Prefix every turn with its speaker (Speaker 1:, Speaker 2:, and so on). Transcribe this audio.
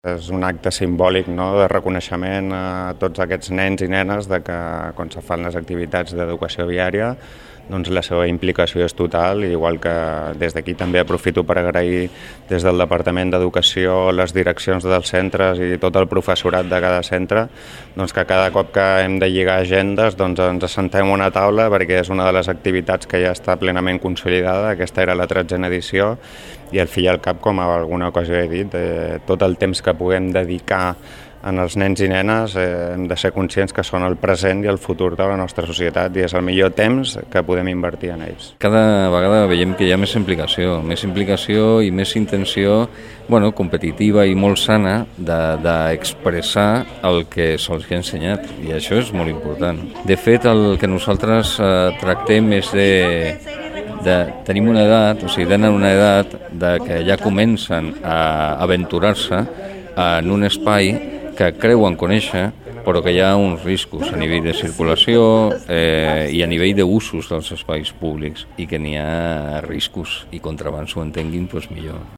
Speaker 1: És un acte simbòlic, no?, de reconeixement a tots aquests nens i nenes de que quan se fan les activitats d'educació viària doncs la seva implicació és total, igual que des d'aquí també aprofito per agrair des del Departament d'Educació, les direccions dels centres i tot el professorat de cada centre, doncs que cada cop que hem de lligar agendes doncs ens assentem a una taula perquè és una de les activitats que ja està plenament consolidada. Aquesta era la 13a edició i al fi i al cap, com a alguna ocasió he dit, tot el temps que puguem dedicar en els nens i nenes hem de ser conscients que són el present i el futur de la nostra societat i és el millor temps que podem invertir en ells.
Speaker 2: Cada vegada veiem que hi ha més implicació i més intenció competitiva i molt sana d'expressar el que se'ls ha ensenyat i això és molt important. De fet, el que nosaltres tractem és tenim una edat, o sigui, tenen una edat de que ja comencen a aventurar-se en un espai que creuen conèixer, però que hi ha uns riscos a nivell de circulació i a nivell d'usos dels espais públics i que n'hi ha riscos i contra abans ho entenguin, doncs millor.